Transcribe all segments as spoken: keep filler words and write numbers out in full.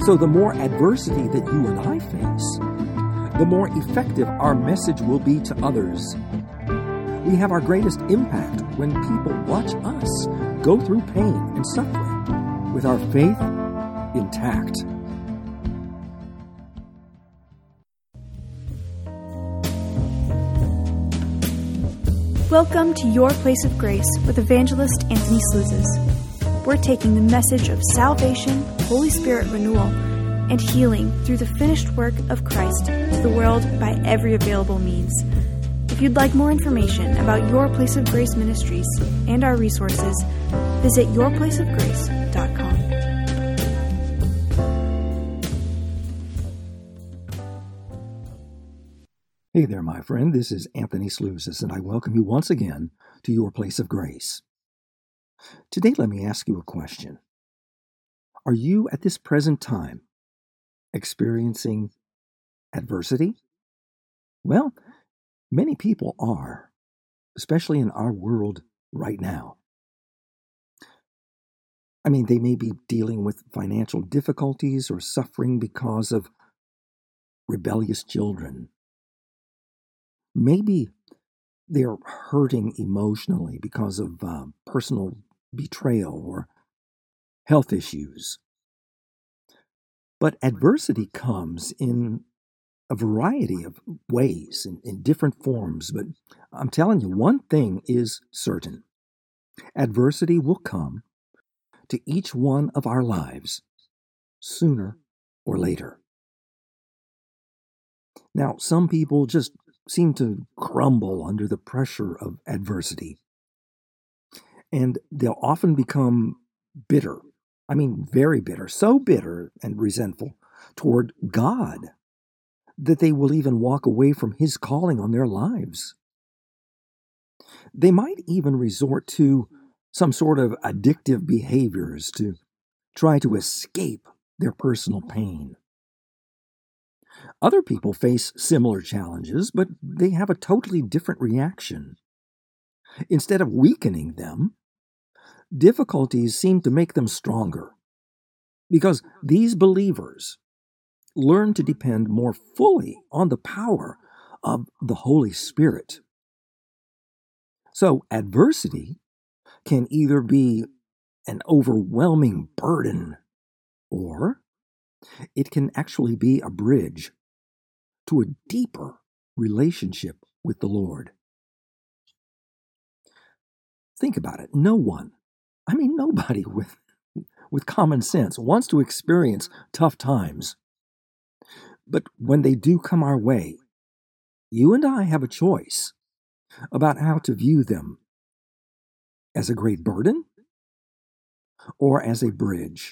So the more adversity that you and I face, the more effective our message will be to others. We have our greatest impact when people watch us go through pain and suffering with our faith intact. Welcome to Your Place of Grace with Evangelist Anthony Slouzes. We're taking the message of salvation, Holy Spirit renewal, and healing through the finished work of Christ to the world by every available means. If you'd like more information about Your Place of Grace Ministries and our resources, visit your place of grace dot com. Hey there, my friend. This is Anthony Slouzes, and I welcome you once again to Your Place of Grace. Today, let me ask you a question. Are you, at this present time, experiencing adversity? Well, many people are, especially in our world right now. I mean, they may be dealing with financial difficulties or suffering because of rebellious children. Maybe they're hurting emotionally because of uh, personal betrayal or health issues. But adversity comes in a variety of ways, in, in different forms. But I'm telling you, one thing is certain. Adversity will come to each one of our lives sooner or later. Now, some people just seem to crumble under the pressure of adversity. And they'll often become bitter. I mean, very bitter, so bitter and resentful toward God that they will even walk away from His calling on their lives. They might even resort to some sort of addictive behaviors to try to escape their personal pain. Other people face similar challenges, but they have a totally different reaction. Instead of weakening them, difficulties seem to make them stronger, because these believers learn to depend more fully on the power of the Holy Spirit. So adversity can either be an overwhelming burden, or it can actually be a bridge to a deeper relationship with the Lord. Think about it. No one, I mean nobody with, with common sense wants to experience tough times. But when they do come our way, you and I have a choice about how to view them: as a great burden or as a bridge.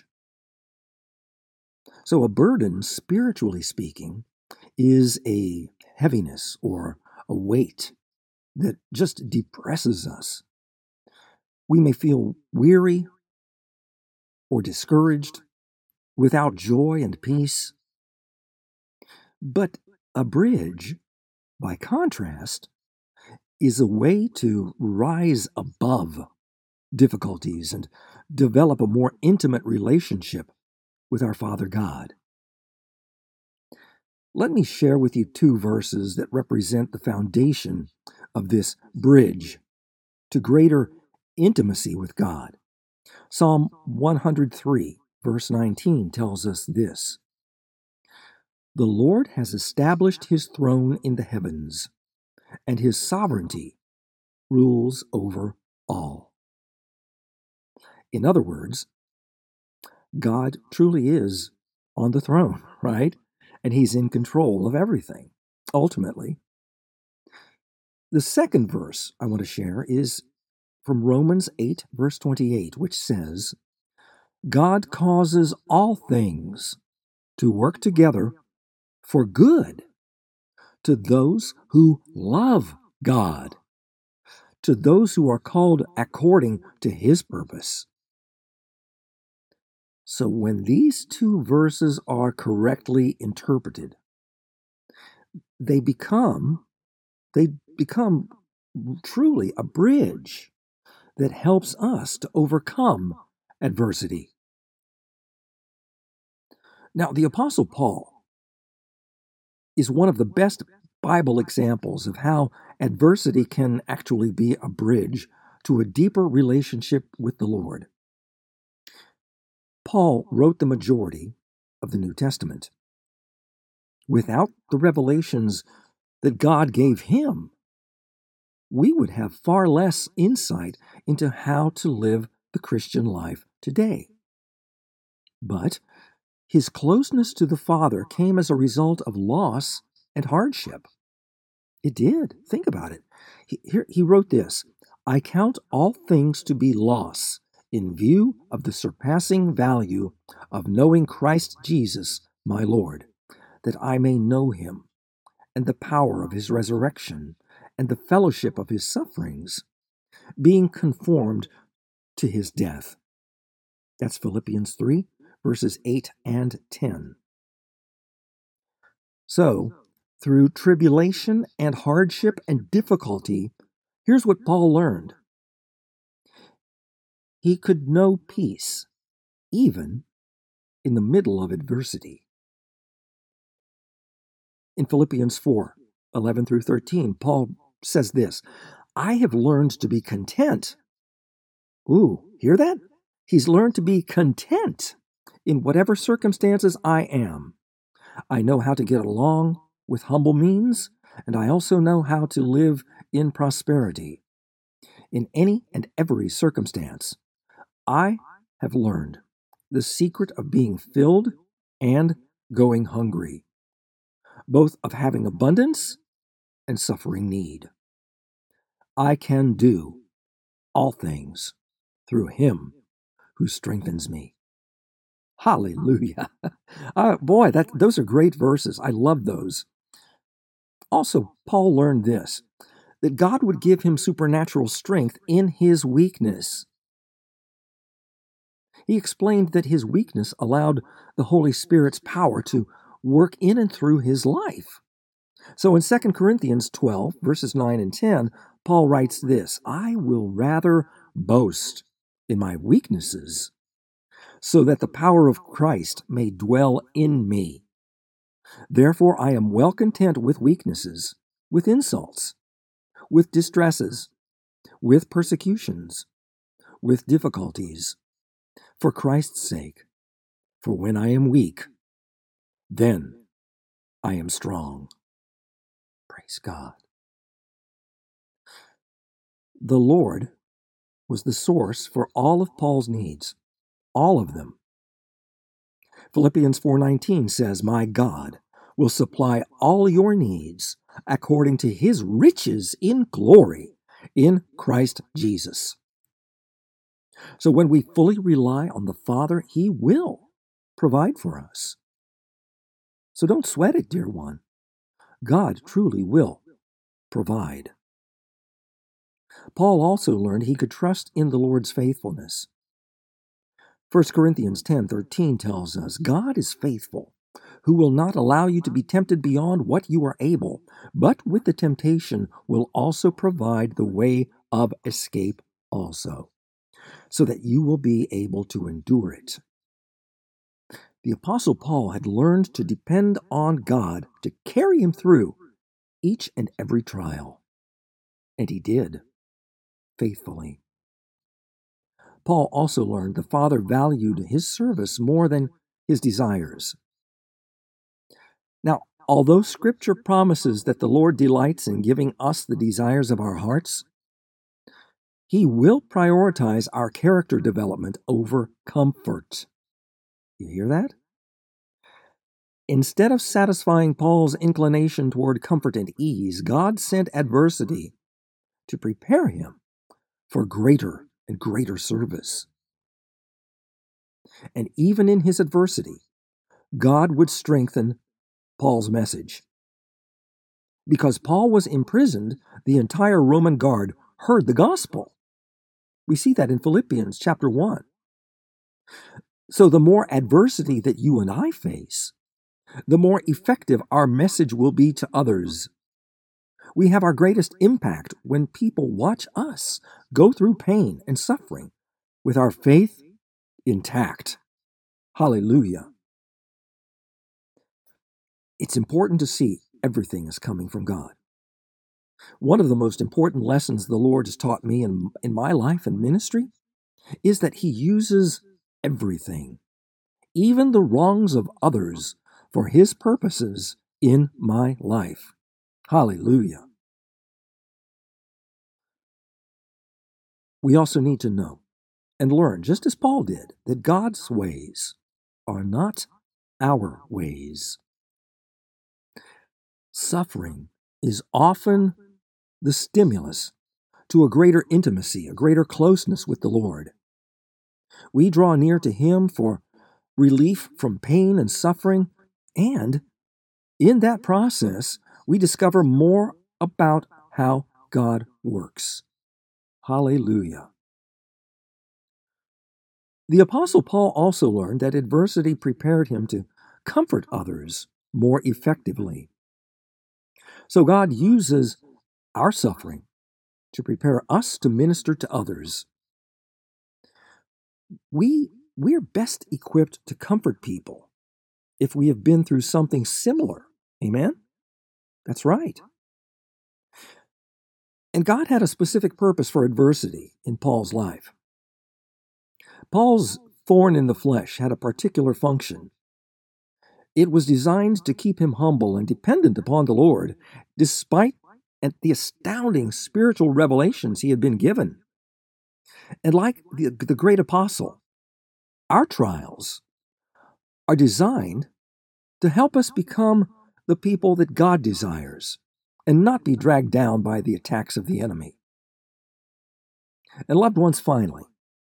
So a burden, spiritually speaking, is a heaviness or a weight that just depresses us. We may feel weary or discouraged, without joy and peace. But a bridge, by contrast, is a way to rise above difficulties and develop a more intimate relationship with our Father God. Let me share with you two verses that represent the foundation of this bridge to greater intimacy with God. Psalm one hundred three, verse nineteen tells us this: "The Lord has established His throne in the heavens, and His sovereignty rules over all." In other words, God truly is on the throne, right? And He's in control of everything, ultimately. The second verse I want to share is from Romans eight, verse twenty-eight, which says, "God causes all things to work together for good to those who love God, to those who are called according to His purpose." So when these two verses are correctly interpreted, they become, they become truly a bridge that helps us to overcome adversity. Now, the Apostle Paul is one of the best Bible examples of how adversity can actually be a bridge to a deeper relationship with the Lord. Paul wrote the majority of the New Testament. Without the revelations that God gave him, we would have far less insight into how to live the Christian life today. But his closeness to the Father came as a result of loss and hardship. It did. Think about it. He, here, he wrote this, "I count all things to be loss in view of the surpassing value of knowing Christ Jesus, my Lord, that I may know him, and the power of his resurrection, and the fellowship of his sufferings, being conformed to his death." That's Philippians three, verses eight and ten. So, through tribulation and hardship and difficulty, here's what Paul learned. He could know peace, even in the middle of adversity. In Philippians four, eleven through thirteen, Paul says this, "I have learned to be content." Ooh, hear that? He's learned to be content in whatever circumstances I am. I know how to get along with humble means, and I also know how to live in prosperity. In any and every circumstance, I have learned the secret of being filled and going hungry, both of having abundance and suffering need. I can do all things through him who strengthens me. Hallelujah. Uh, boy, that those are great verses. I love those. Also, Paul learned this, that God would give him supernatural strength in his weakness. He explained that his weakness allowed the Holy Spirit's power to work in and through his life. So in Second Corinthians twelve, verses nine and ten, Paul writes this, "I will rather boast in my weaknesses, so that the power of Christ may dwell in me. Therefore I am well content with weaknesses, with insults, with distresses, with persecutions, with difficulties, for Christ's sake. For when I am weak, then I am strong." Praise God. The Lord was the source for all of Paul's needs, all of them. Philippians four nineteen says, "My God will supply all your needs according to his riches in glory in Christ Jesus." So when we fully rely on the Father, he will provide for us. So don't sweat it, dear one. God truly will provide. Paul also learned he could trust in the Lord's faithfulness. First Corinthians ten thirteen tells us, "God is faithful, who will not allow you to be tempted beyond what you are able, but with the temptation will also provide the way of escape also, so that you will be able to endure it." The Apostle Paul had learned to depend on God to carry him through each and every trial. And he did, faithfully. Paul also learned the Father valued his service more than his desires. Now, although Scripture promises that the Lord delights in giving us the desires of our hearts, he will prioritize our character development over comfort. You hear that? Instead of satisfying Paul's inclination toward comfort and ease, God sent adversity to prepare him for greater and greater service. And even in his adversity, God would strengthen Paul's message. Because Paul was imprisoned, the entire Roman guard heard the gospel. We see that in Philippians chapter one. So the more adversity that you and I face, the more effective our message will be to others. We have our greatest impact when people watch us go through pain and suffering with our faith intact. Hallelujah. It's important to see everything is coming from God. One of the most important lessons the Lord has taught me in, in my life and ministry is that He uses everything, even the wrongs of others, for His purposes in my life. Hallelujah. We also need to know and learn, just as Paul did, that God's ways are not our ways. Suffering is often the stimulus to a greater intimacy, a greater closeness with the Lord. We draw near to Him for relief from pain and suffering, and in that process, we discover more about how God works. Hallelujah. The Apostle Paul also learned that adversity prepared him to comfort others more effectively. So God uses our suffering to prepare us to minister to others. We, we're best equipped to comfort people if we have been through something similar. Amen? That's right. And God had a specific purpose for adversity in Paul's life. Paul's thorn in the flesh had a particular function. It was designed to keep him humble and dependent upon the Lord, despite the astounding spiritual revelations he had been given. And like the, the great apostle, our trials are designed to help us become the people that God desires and not be dragged down by the attacks of the enemy. And loved ones, finally,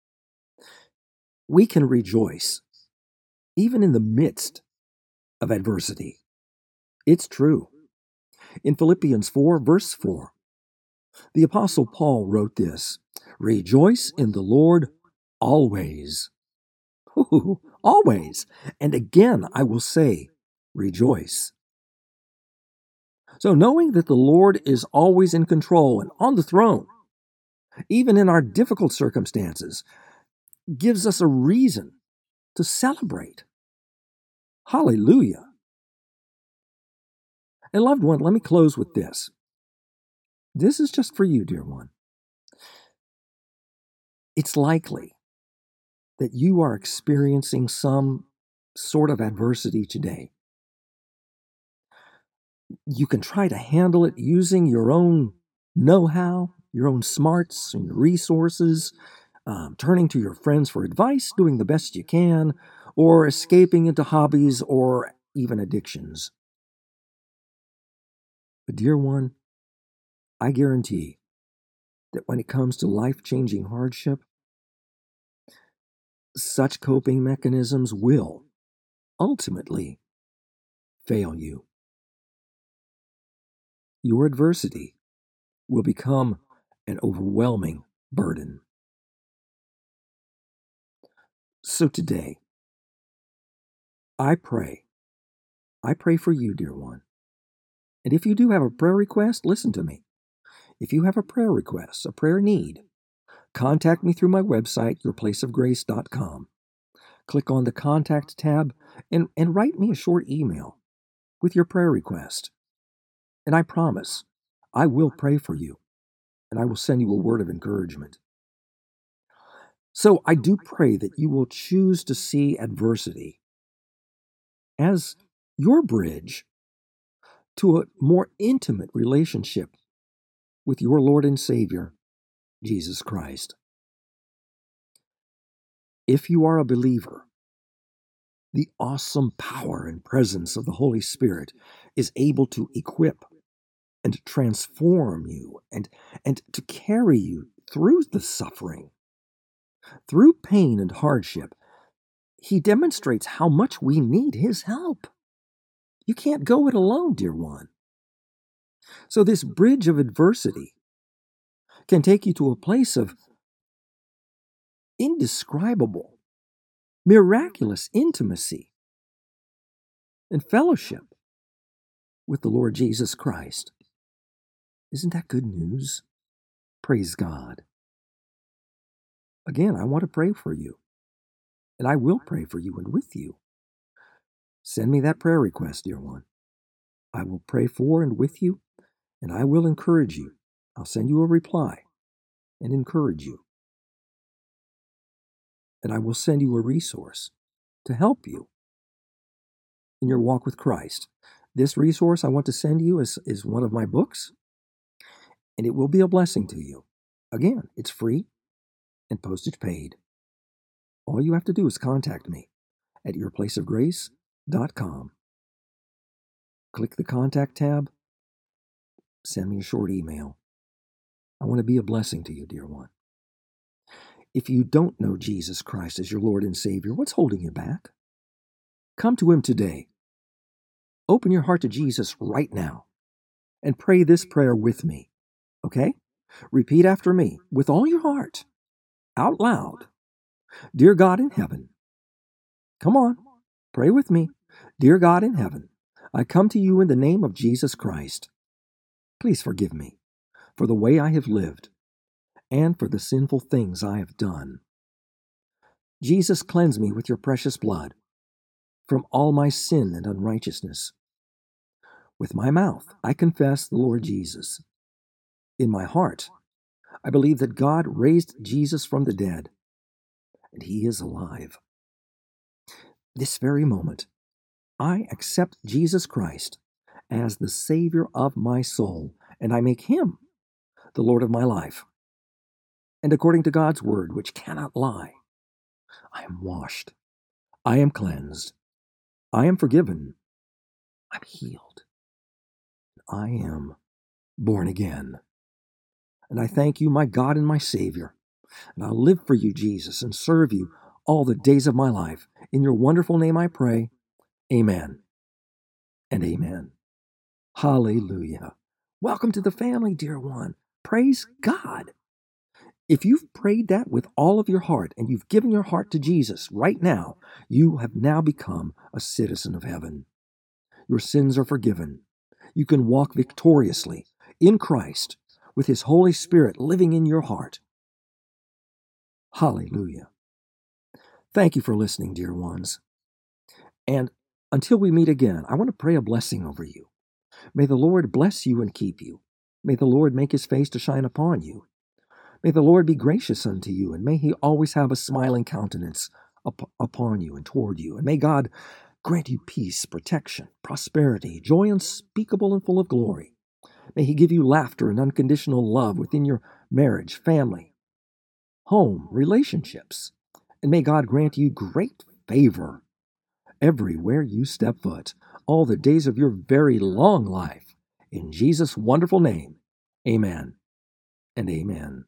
we can rejoice even in the midst of adversity. It's true. In Philippians four, verse four, the Apostle Paul wrote this, "Rejoice in the Lord always." Ooh, always. And again, I will say, rejoice. So knowing that the Lord is always in control and on the throne, even in our difficult circumstances, gives us a reason to celebrate. Hallelujah. And loved one, let me close with this. This is just for you, dear one. It's likely that you are experiencing some sort of adversity today. You can try to handle it using your own know-how, your own smarts and resources, um, turning to your friends for advice, doing the best you can, or escaping into hobbies or even addictions. But dear one, I guarantee that when it comes to life-changing hardship, such coping mechanisms will ultimately fail you. Your adversity will become an overwhelming burden. So today, I pray, I pray for you, dear one. And if you do have a prayer request, listen to me. If you have a prayer request, a prayer need, contact me through my website, your place of grace dot com. Click on the Contact tab and, and write me a short email with your prayer request. And I promise, I will pray for you, and I will send you a word of encouragement. So I do pray that you will choose to see adversity as your bridge to a more intimate relationship with your Lord and Savior, Jesus Christ. If you are a believer, the awesome power and presence of the Holy Spirit is able to equip and transform you and, and to carry you through the suffering, through pain and hardship. He demonstrates how much we need His help. You can't go it alone, dear one. So this bridge of adversity can take you to a place of indescribable, miraculous intimacy and fellowship with the Lord Jesus Christ. Isn't that good news? Praise God. Again, I want to pray for you, and I will pray for you and with you. Send me that prayer request, dear one. I will pray for and with you, and I will encourage you. I'll send you a reply and encourage you. And I will send you a resource to help you in your walk with Christ. This resource I want to send you is, is one of my books, and it will be a blessing to you. Again, it's free and postage paid. All you have to do is contact me at your place of grace dot com. Click the contact tab, send me a short email. I want to be a blessing to you, dear one. If you don't know Jesus Christ as your Lord and Savior, what's holding you back? Come to Him today. Open your heart to Jesus right now and pray this prayer with me, okay? Repeat after me with all your heart, out loud. Dear God in heaven, come on, pray with me. Dear God in heaven, I come to you in the name of Jesus Christ. Please forgive me for the way I have lived and for the sinful things I have done. Jesus, cleanse me with your precious blood from all my sin and unrighteousness. With my mouth, I confess the Lord Jesus. In my heart, I believe that God raised Jesus from the dead, and He is alive. This very moment, I accept Jesus Christ as the Savior of my soul, and I make Him the Lord of my life. And according to God's word, which cannot lie, I am washed. I am cleansed. I am forgiven. I'm healed. I am born again. And I thank you, my God and my Savior. And I'll live for you, Jesus, and serve you all the days of my life. In your wonderful name I pray. Amen and amen. Hallelujah. Welcome to the family, dear one. Praise God. If you've prayed that with all of your heart and you've given your heart to Jesus right now, you have now become a citizen of heaven. Your sins are forgiven. You can walk victoriously in Christ with His Holy Spirit living in your heart. Hallelujah. Thank you for listening, dear ones. And until we meet again, I want to pray a blessing over you. May the Lord bless you and keep you. May the Lord make His face to shine upon you. May the Lord be gracious unto you, and may He always have a smiling countenance up, upon you and toward you. And may God grant you peace, protection, prosperity, joy unspeakable and full of glory. May He give you laughter and unconditional love within your marriage, family, home, relationships. And may God grant you great favor everywhere you step foot, all the days of your very long life. In Jesus' wonderful name, amen and amen.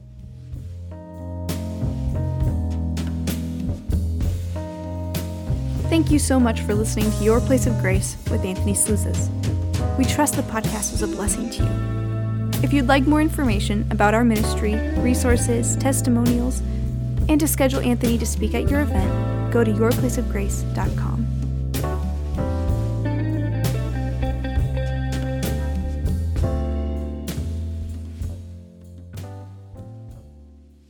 Thank you so much for listening to Your Place of Grace with Anthony Slouzes. We trust the podcast was a blessing to you. If you'd like more information about our ministry, resources, testimonials, and to schedule Anthony to speak at your event, go to your place of grace dot com.